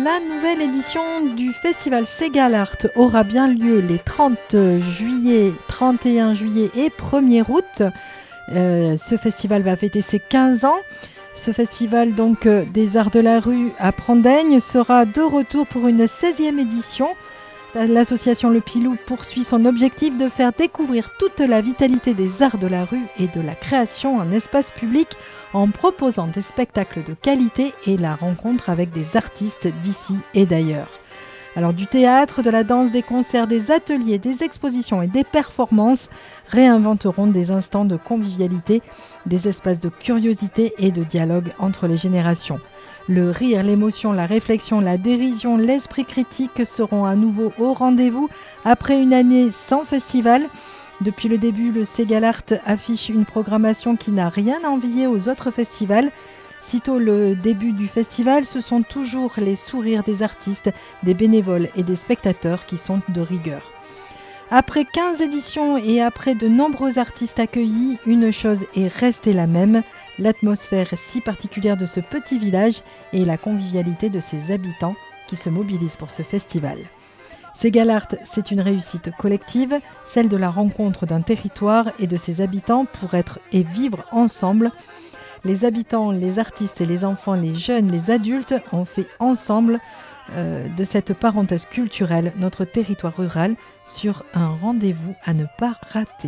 La nouvelle édition du festival Segal Art aura bien lieu les 30 juillet, 31 juillet et 1er août. Ce festival va fêter ses 15 ans. Ce festival donc des arts de la rue à Prendaignes sera de retour pour une 16e édition. L'association Le Pilou poursuit son objectif de faire découvrir toute la vitalité des arts de la rue et de la création en espace public en proposant des spectacles de qualité et la rencontre avec des artistes d'ici et d'ailleurs. Alors du théâtre, de la danse, des concerts, des ateliers, des expositions et des performances réinventeront des instants de convivialité, des espaces de curiosité et de dialogue entre les générations. Le rire, l'émotion, la réflexion, la dérision, l'esprit critique seront à nouveau au rendez-vous après une année sans festival. Depuis le début, le Segal Art affiche une programmation qui n'a rien à envier aux autres festivals. Sitôt le début du festival, ce sont toujours les sourires des artistes, des bénévoles et des spectateurs qui sont de rigueur. Après 15 éditions et après de nombreux artistes accueillis, une chose est restée la même, l'atmosphère si particulière de ce petit village et la convivialité de ses habitants qui se mobilisent pour ce festival. Segal Art, c'est une réussite collective, celle de la rencontre d'un territoire et de ses habitants pour être et vivre ensemble. Les habitants, les artistes et les enfants, les jeunes, les adultes ont fait ensemble de cette parenthèse culturelle notre territoire rural sur un rendez-vous à ne pas rater.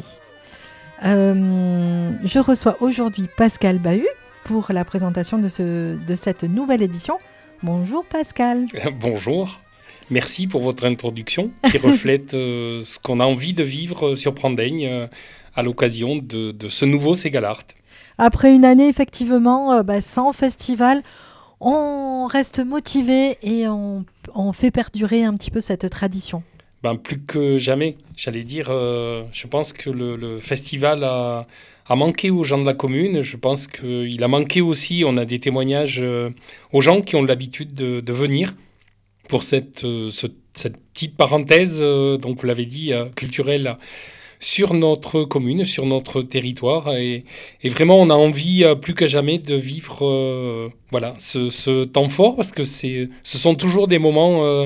Je reçois aujourd'hui Pascal Bahut pour la présentation de cette nouvelle édition. Bonjour Pascal. Bonjour. Merci pour votre introduction qui reflète ce qu'on a envie de vivre sur Prendaignes à l'occasion de ce nouveau Segal Art. Après une année effectivement sans festival, on reste motivé et on fait perdurer un petit peu cette tradition. Plus que jamais, j'allais dire, je pense que le festival a manqué aux gens de la commune. Je pense qu'il a manqué aussi, on a des témoignages aux gens qui ont l'habitude de venir pour cette petite parenthèse, donc vous l'avez dit, culturelle sur notre commune, sur notre territoire. Et vraiment, on a envie plus que jamais de vivre ce temps fort parce que ce sont toujours des moments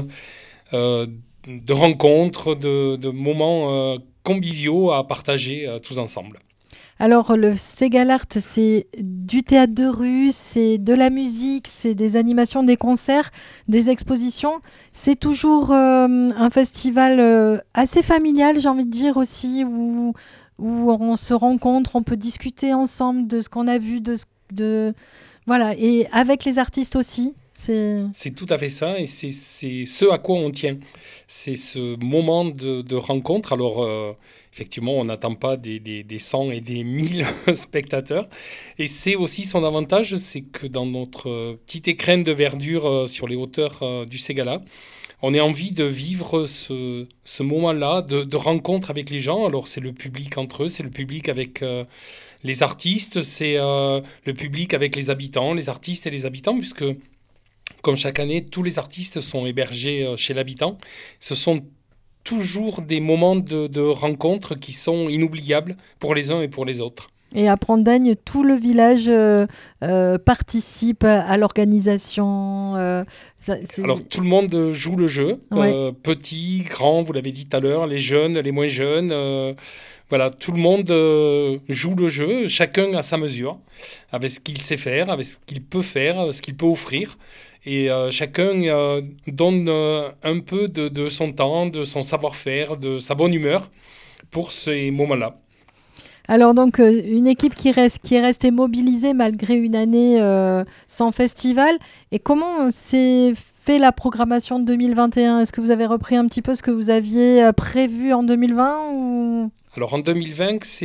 de rencontres, de moments conviviaux à partager tous ensemble. Alors le Segal Art, c'est du théâtre de rue, c'est de la musique, c'est des animations, des concerts, des expositions. C'est toujours un festival assez familial, j'ai envie de dire aussi, où on se rencontre, on peut discuter ensemble de ce qu'on a vu, voilà, et avec les artistes aussi. C'est tout à fait ça, et c'est ce à quoi on tient. C'est ce moment de rencontre. Alors, effectivement, on n'attend pas des 100 et des 1000 spectateurs. Et c'est aussi son avantage, c'est que dans notre petite écrin de verdure sur les hauteurs du Ségala, on a envie de vivre ce moment-là de rencontre avec les gens. Alors, c'est le public entre eux, c'est le public avec les artistes, c'est le public avec les habitants, les artistes et les habitants, puisque comme chaque année, tous les artistes sont hébergés chez l'habitant. Ce sont toujours des moments de rencontre qui sont inoubliables pour les uns et pour les autres. Et à Prendaignes, tout le village participe à l'organisation. Alors, tout le monde joue le jeu. Ouais. Petits, grands, vous l'avez dit tout à l'heure, les jeunes, les moins jeunes. Voilà, tout le monde joue le jeu, chacun à sa mesure, avec ce qu'il sait faire, avec ce qu'il peut faire, ce qu'il peut offrir. Et chacun donne un peu de son temps, de son savoir-faire, de sa bonne humeur pour ces moments-là. Alors donc, une équipe qui est restée mobilisée malgré une année sans festival. Et comment s'est fait la programmation de 2021 ? Est-ce que vous avez repris un petit peu ce que vous aviez prévu en 2020 ou... Alors en 2020, ça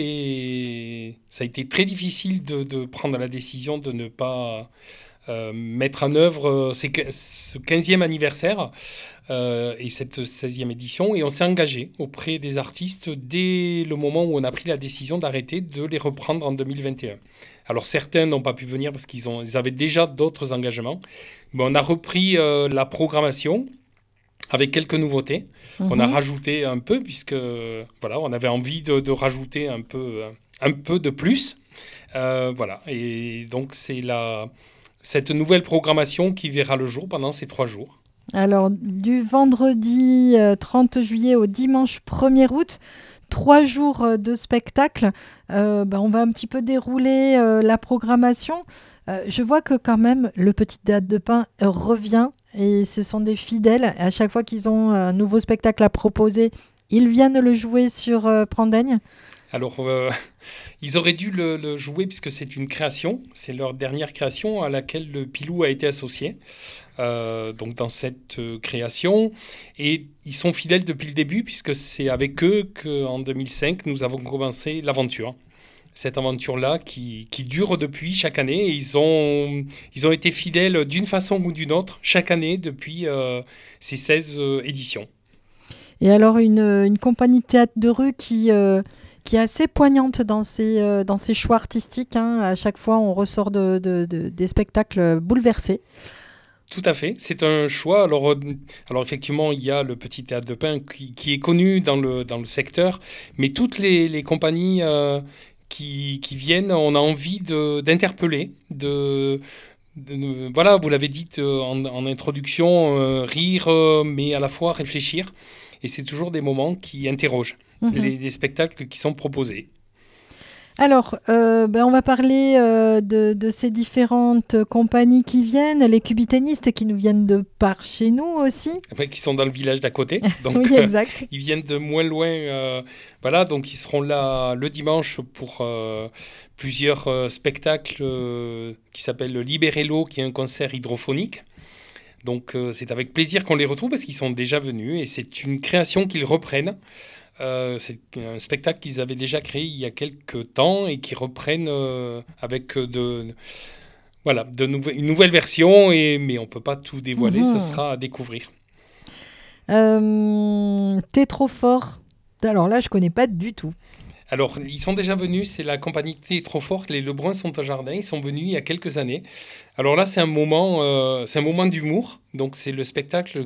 a été très difficile de prendre la décision de ne pas mettre en œuvre ce 15e anniversaire et cette 16e édition. Et on s'est engagé auprès des artistes dès le moment où on a pris la décision d'arrêter de les reprendre en 2021. Alors certains n'ont pas pu venir parce qu'ils avaient déjà d'autres engagements. Mais on a repris la programmation avec quelques nouveautés. On a rajouté un peu, puisque voilà, on avait envie de rajouter un peu de plus. Voilà. Et donc, c'est cette nouvelle programmation qui verra le jour pendant ces 3 jours. Alors, du vendredi 30 juillet au dimanche 1er août, 3 jours de spectacle. On va un petit peu dérouler la programmation. Je vois que quand même le Petit Théâtre de Pin revient et ce sont des fidèles. À chaque fois qu'ils ont un nouveau spectacle à proposer, ils viennent le jouer sur Prendagne. Alors, ils auraient dû le jouer puisque c'est une création, c'est leur dernière création à laquelle le Pilou a été associé, donc dans cette création. Et ils sont fidèles depuis le début puisque c'est avec eux qu'en 2005, nous avons commencé l'aventure. Cette aventure-là qui dure depuis chaque année. Et ils ont été fidèles d'une façon ou d'une autre chaque année depuis ces 16 éditions. Et alors, une compagnie de théâtre de rue qui est assez poignante dans ses choix artistiques, hein. À chaque fois, on ressort des spectacles bouleversés. Tout à fait, c'est un choix. Alors effectivement, il y a le Petit Théâtre de Pin qui est connu dans le secteur, mais toutes les compagnies qui viennent, on a envie d'interpeller, voilà, vous l'avez dit en introduction, rire, mais à la fois réfléchir. Et c'est toujours des moments qui interrogent les spectacles qui sont proposés. Alors, on va parler de ces différentes compagnies qui viennent, les cubiténistes qui nous viennent de par chez nous aussi. Après, qui sont dans le village d'à côté, donc Oui, exact. ils viennent de moins loin. Voilà, donc ils seront là le dimanche pour plusieurs spectacles qui s'appellent le Libérello, qui est un concert hydrophonique. Donc c'est avec plaisir qu'on les retrouve parce qu'ils sont déjà venus et c'est une création qu'ils reprennent. C'est un spectacle qu'ils avaient déjà créé il y a quelques temps et qui reprennent avec une nouvelle version, mais on ne peut pas tout dévoiler, ce sera à découvrir. T'es trop fort. Alors là, je connais pas du tout. Alors, ils sont déjà venus, c'est la compagnie T'es trop forte, les Lebruns sont au jardin, ils sont venus il y a quelques années. Alors là, c'est un moment d'humour, donc c'est le spectacle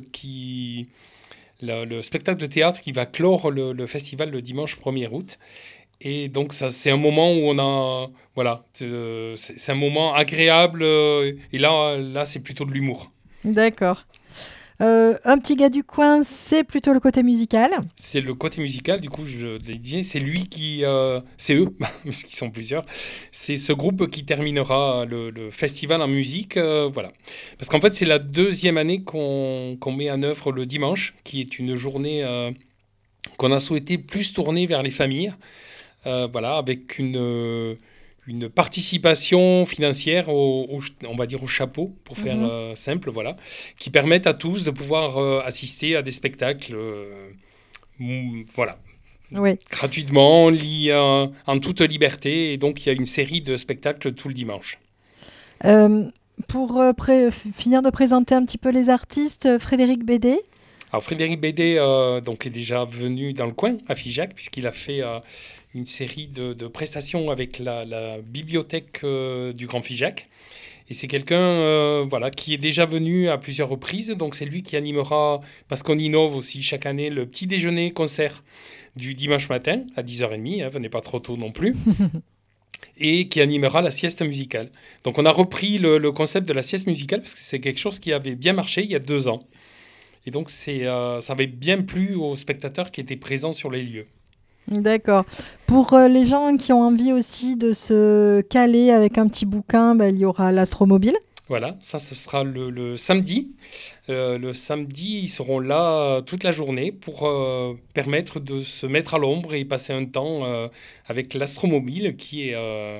le spectacle de théâtre qui va clore le festival le dimanche 1er août. Et donc, ça, c'est un moment où voilà, c'est un moment agréable, et là, c'est plutôt de l'humour. D'accord. Un petit gars du coin, c'est plutôt le côté musical. C'est le côté musical, du coup, je l'ai dit, c'est lui c'est eux, parce qu'ils sont plusieurs, c'est ce groupe qui terminera le festival en musique, voilà. Parce qu'en fait, c'est la deuxième année qu'on met en œuvre le dimanche, qui est une journée qu'on a souhaité plus tourner vers les familles, voilà, avec une participation financière on va dire au chapeau, pour faire simple, voilà, qui permettent à tous de pouvoir assister à des spectacles, voilà, Oui. gratuitement, en toute liberté. Et donc, il y a une série de spectacles tout le dimanche. Pour finir de présenter un petit peu les artistes, Frédéric Bédé. Alors, Frédéric Bédé donc, est déjà venu dans le coin, à Figeac, puisqu'il a fait une série de prestations avec la bibliothèque du Grand Figeac. Et c'est quelqu'un voilà, qui est déjà venu à plusieurs reprises. Donc c'est lui qui animera, parce qu'on innove aussi chaque année, le petit déjeuner-concert du dimanche matin à 10h30. Venez pas trop tôt non plus. Et qui animera la sieste musicale. Donc on a repris le concept de la sieste musicale parce que c'est quelque chose qui avait bien marché il y a 2 ans. Et donc ça avait bien plu aux spectateurs qui étaient présents sur les lieux. D'accord. Pour les gens qui ont envie aussi de se caler avec un petit bouquin, il y aura l'Astromobile. Voilà, ça ce sera le samedi. Le samedi, ils seront là toute la journée pour permettre de se mettre à l'ombre et passer un temps avec l'Astromobile, qui est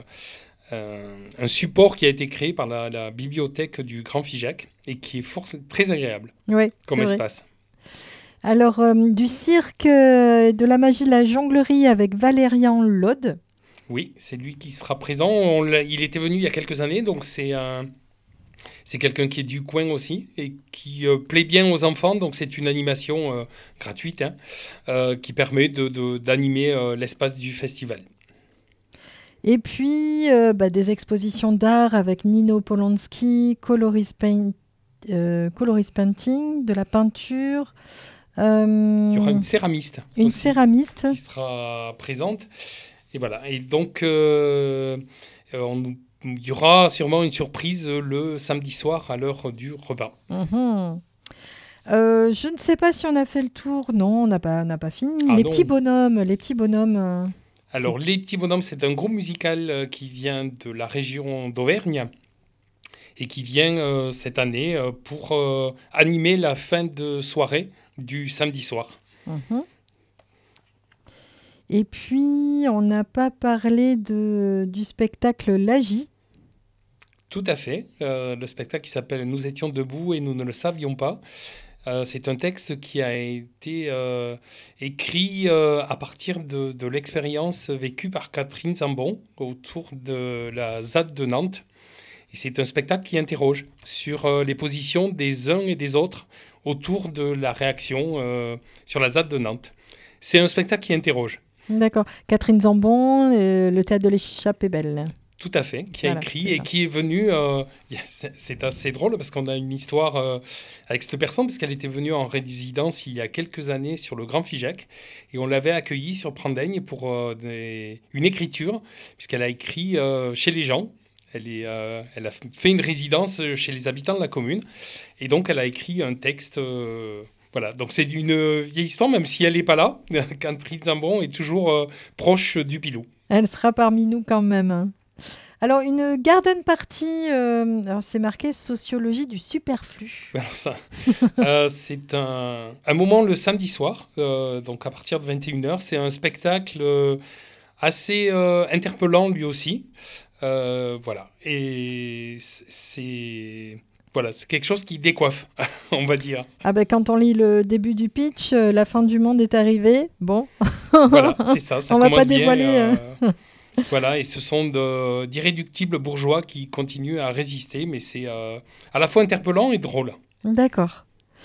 un support qui a été créé par la bibliothèque du Grand Figeac et qui est très agréable comme espace. Alors, du cirque, de la magie de la jonglerie avec Valérian Lode. Oui, c'est lui qui sera présent. Il était venu il y a quelques années, donc c'est quelqu'un qui est du coin aussi et qui plaît bien aux enfants. Donc c'est une animation gratuite qui permet d'animer l'espace du festival. Et puis, des expositions d'art avec Nino Polanski, Colorist Painting, de la peinture. Il y aura une céramiste. Une céramiste. Qui sera présente. Et voilà. Et donc, il y aura sûrement une surprise le samedi soir à l'heure du repas. Je ne sais pas si on a fait le tour. Non, on n'a pas fini. Ah Les non. petits bonhommes, les petits bonhommes. C'est- Alors, Les Petits Bonhommes, c'est un groupe musical qui vient de la région d'Auvergne et qui vient cette année pour animer la fin de soirée du samedi soir. Mhm. Et puis, on n'a pas parlé du spectacle L'Agi. Tout à fait. Le spectacle qui s'appelle Nous étions debout et nous ne le savions pas. C'est un texte qui a été écrit à partir de l'expérience vécue par Catherine Zambon autour de la ZAD de Nantes. Et c'est un spectacle qui interroge sur les positions des uns et des autres autour de la réaction sur la ZAD de Nantes. C'est un spectacle qui interroge. D'accord. Catherine Zambon, le théâtre de l'Échappe est belle. Tout à fait, qui a Voilà, écrit c'est et ça. qui est venu. C'est assez drôle parce qu'on a une histoire avec cette personne, parce qu'elle était venue en résidence il y a quelques années sur le Grand Figeac et on l'avait accueillie sur Prendagne pour une écriture, puisqu'elle a écrit chez les gens. Elle a fait une résidence chez les habitants de la commune et donc elle a écrit un texte. Voilà, donc c'est d'une vieille histoire, même si elle n'est pas là. Catherine Zambon est toujours proche du Pilou. Elle sera parmi nous quand même, hein. Alors, une garden party, alors c'est marqué sociologie du superflu. Alors ça, c'est un moment le samedi soir, donc à partir de 21h. C'est un spectacle assez interpellant lui aussi. Voilà. Et voilà, c'est quelque chose qui décoiffe, on va dire. Ah ben, quand on lit le début du pitch, la fin du monde est arrivée. Bon, Voilà, c'est ça, ça on va pas commence bien. dévoiler. Voilà, et ce sont d'irréductibles bourgeois qui continuent à résister, mais c'est à la fois interpellant et drôle. D'accord.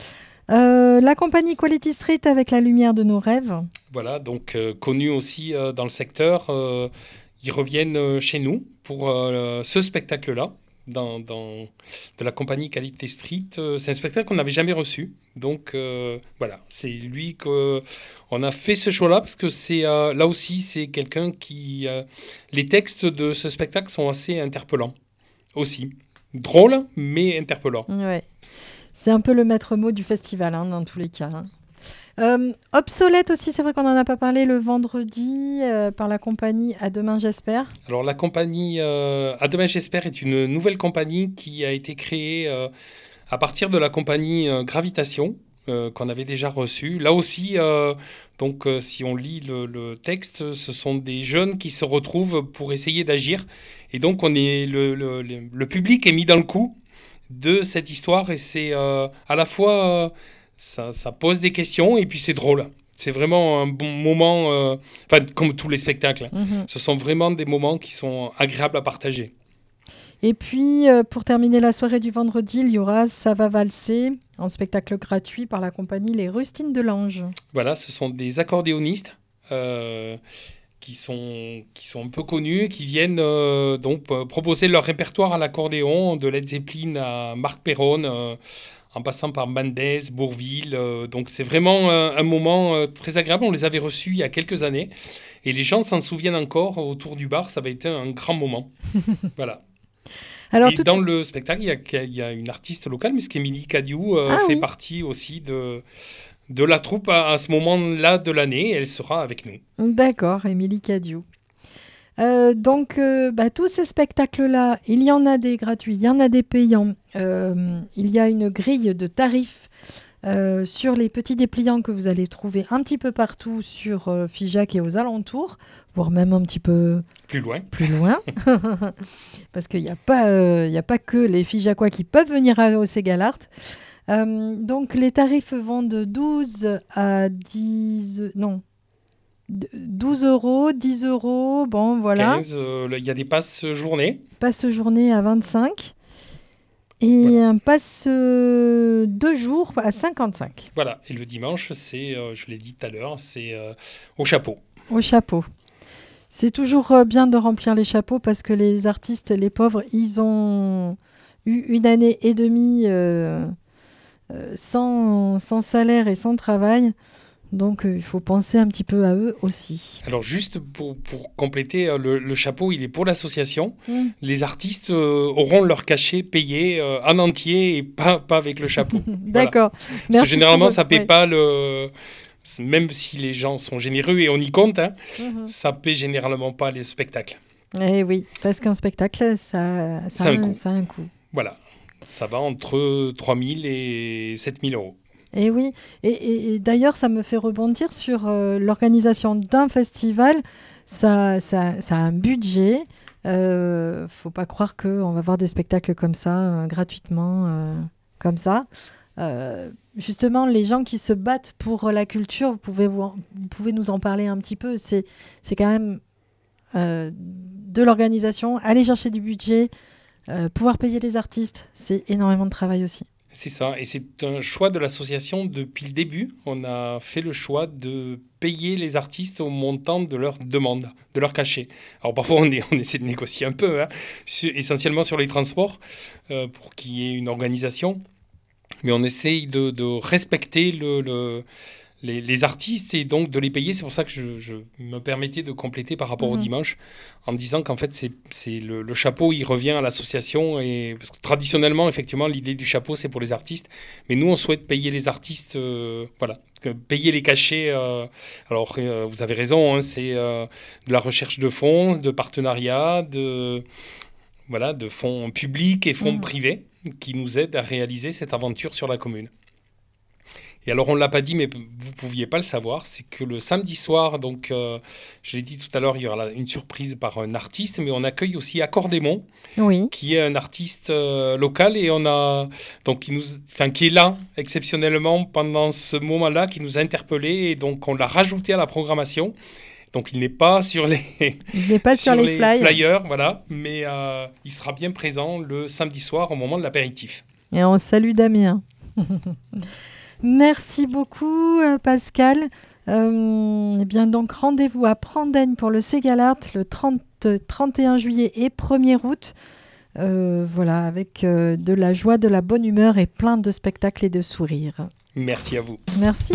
La compagnie Quality Street avec la lumière de nos rêves. Voilà, donc connus aussi dans le secteur, ils reviennent chez nous pour ce spectacle-là, de la compagnie Qualité Street. C'est un spectacle qu'on n'avait jamais reçu. Donc voilà, c'est lui qu'on a fait ce choix-là, parce que là aussi, c'est quelqu'un qui... les textes de ce spectacle sont assez interpellants aussi. Drôles, mais interpellants. Ouais. C'est un peu le maître mot du festival, hein, dans tous les cas, hein. Obsolète aussi, c'est vrai qu'on n'en a pas parlé le vendredi par la compagnie À Demain J'espère. Alors la compagnie À Demain J'espère est une nouvelle compagnie qui a été créée à partir de la compagnie Gravitation qu'on avait déjà reçue. Là aussi, si on lit le texte, ce sont des jeunes qui se retrouvent pour essayer d'agir. Et donc le public est mis dans le coup de cette histoire et c'est à la fois ça pose des questions et puis c'est drôle. C'est vraiment un bon moment, comme tous les spectacles. Mhm. Ce sont vraiment des moments qui sont agréables à partager. Et puis, pour terminer la soirée du vendredi, il y aura Ça va valser, en spectacle gratuit par la compagnie Les Rustines de l'Ange. Voilà, ce sont des accordéonistes qui sont un peu connus, qui viennent proposer leur répertoire à l'accordéon, de Led Zeppelin à Marc Perron, en passant par Mendes, Bourvil. Donc c'est vraiment un moment très agréable. On les avait reçus il y a quelques années et les gens s'en souviennent encore autour du bar. Ça avait été un grand moment. Voilà. Alors, Et dans le spectacle, il y a une artiste locale, mais Émilie Cadiou fait oui. partie aussi de la troupe à ce moment-là de l'année. Elle sera avec nous. D'accord, Émilie Cadiou. Tous ces spectacles-là, il y en a des gratuits, il y en a des payants. Il y a une grille de tarifs sur les petits dépliants que vous allez trouver un petit peu partout sur Figeac et aux alentours, voire même un petit peu Plus loin. plus loin. Parce qu'il n'y a pas que les Figeacois qui peuvent venir au Ségalart. Donc les tarifs vont de 12 à 10... Non. 12 euros, 10 euros, bon voilà. 15, il y a des passes journée. Passe journée à 25 et Voilà. un passe 2 jours à 55 Voilà. Et le dimanche, c'est, je l'ai dit tout à l'heure, c'est au chapeau. au chapeau. C'est toujours bien de remplir les chapeaux parce que les artistes, les pauvres, ils ont eu une année et demie sans salaire et sans travail. Donc il faut penser un petit peu à eux aussi. Alors juste pour compléter, le chapeau, il est pour l'association. Les artistes auront leur cachet payé en entier et pas avec le chapeau. D'accord. Voilà. Parce que généralement, ça ne paie pas le... Même si les gens sont généreux et on y compte, ça ne paie généralement pas les spectacles. Eh oui, parce qu'un spectacle, ça a un coût. Voilà, ça va entre 3 000 et 7 000 euros. Et oui, et d'ailleurs, ça me fait rebondir sur l'organisation d'un festival. Ça a un budget. Faut pas croire qu'on va voir des spectacles comme ça, gratuitement, comme ça. Justement, les gens qui se battent pour la culture, vous pouvez nous en parler un petit peu. C'est quand même de l'organisation, aller chercher du budget, pouvoir payer les artistes, c'est énormément de travail aussi. C'est ça, et c'est un choix de l'association depuis le début. On a fait le choix de payer les artistes au montant de leur demande, de leur cachet. Alors parfois on essaie de négocier un peu, essentiellement sur les transports, pour qu'il y ait une organisation. Mais on essaye de respecter les artistes et donc de les payer. C'est pour ça que je me permettais de compléter par rapport au dimanche en disant qu'en fait, c'est le chapeau, il revient à l'association. Parce que traditionnellement, effectivement, l'idée du chapeau, c'est pour les artistes. Mais nous, on souhaite payer les artistes, payer les cachets. Alors, vous avez raison, c'est de la recherche de fonds, de partenariats, de fonds publics et fonds privés qui nous aident à réaliser cette aventure sur la commune. Et alors, on ne l'a pas dit, mais vous ne pouviez pas le savoir, c'est que le samedi soir, donc, je l'ai dit tout à l'heure, il y aura une surprise par un artiste, mais on accueille aussi Accordémon, qui est un artiste local, et qui est là, exceptionnellement, pendant ce moment-là, qui nous a interpellés, et donc on l'a rajouté à la programmation. Donc, il n'est pas sur les flyers, voilà, mais il sera bien présent le samedi soir au moment de l'apéritif. Et on salue Damien. Merci beaucoup, Pascal. Bien donc, rendez-vous à Prendaine pour le Ségalart le 31 juillet et 1er août. Avec de la joie, de la bonne humeur et plein de spectacles et de sourires. Merci à vous. Merci.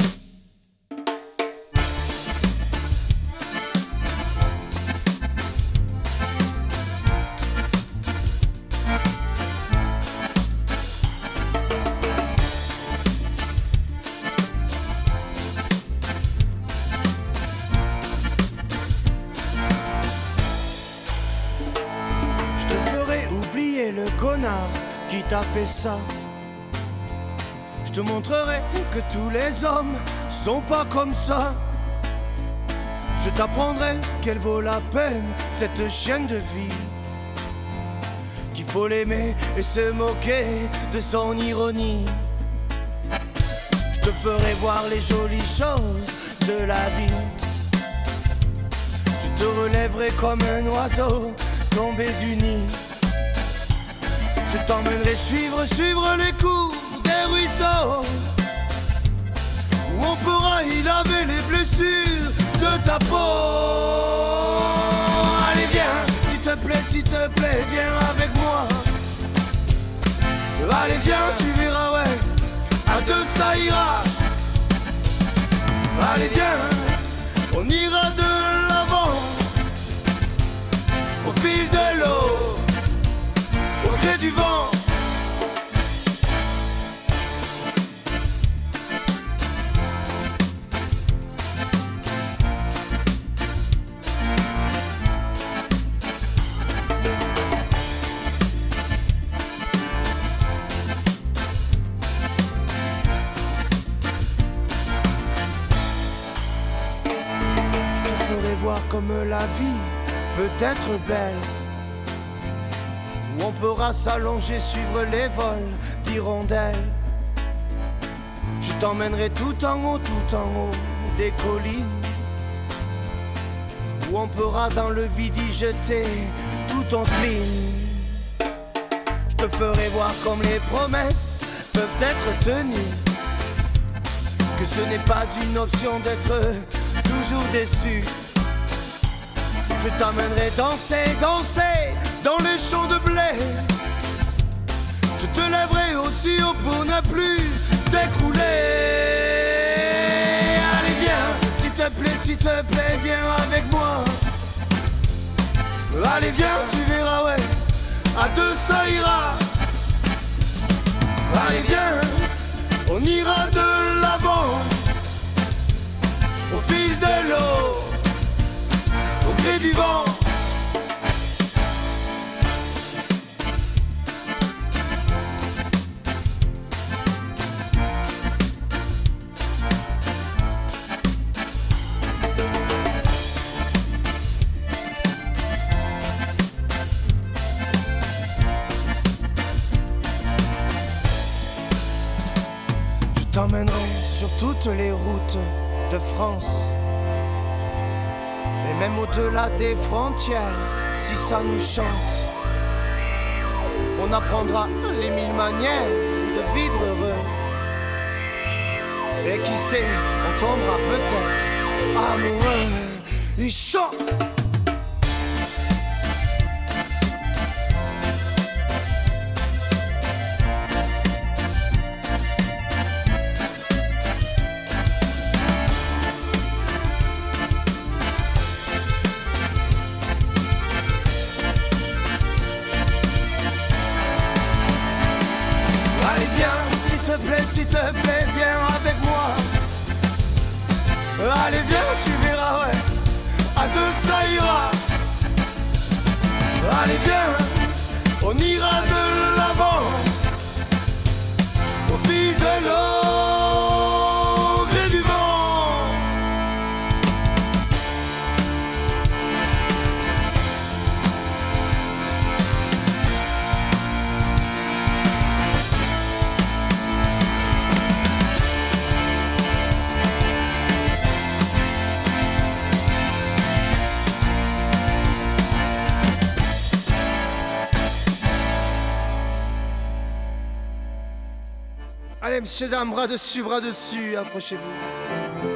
Qui t'a fait ça? Je te montrerai que tous les hommes sont pas comme ça. Je t'apprendrai qu'elle vaut la peine, cette chienne de vie. Qu'il faut l'aimer et se moquer de son ironie. Je te ferai voir les jolies choses de la vie. Je te relèverai comme un oiseau tombé du nid. Je t'emmènerai suivre les cours des ruisseaux, où on pourra y laver les blessures de ta peau. Allez viens, s'il te plaît, viens avec moi. Allez viens, tu verras, ouais, à deux ça ira. Allez viens, on ira de l'avant, au fil de l'eau, au gré du vent. Je te ferai voir comme la vie peut être belle, où on pourra s'allonger, suivre les vols d'hirondelles. Je t'emmènerai tout en haut des collines, où on pourra dans le vide y jeter tout ton spleen. Je te ferai voir comme les promesses peuvent être tenues, que ce n'est pas une option d'être toujours déçu. Je t'emmènerai danser dans les champs de blé. Je te lèverai aussi haut pour ne plus t'écrouler. s'il te plaît, viens avec moi. Allez viens, tu verras, ouais, à deux ça ira. Allez viens, on ira de l'avant, au fil de l'eau, au gré du vent. Je t'emmènerai sur toutes les routes de France, et même au-delà des frontières, si ça nous chante. On apprendra les mille manières de vivre heureux. Et qui sait, on tombera peut-être amoureux. Il chante. S'il te plaît, viens avec moi. Allez viens, tu verras, ouais, à deux ça ira. Allez viens, on ira de l'avant, au fil de l'eau, au gré du vent. Allez, messieurs, dames, bras dessus, approchez-vous.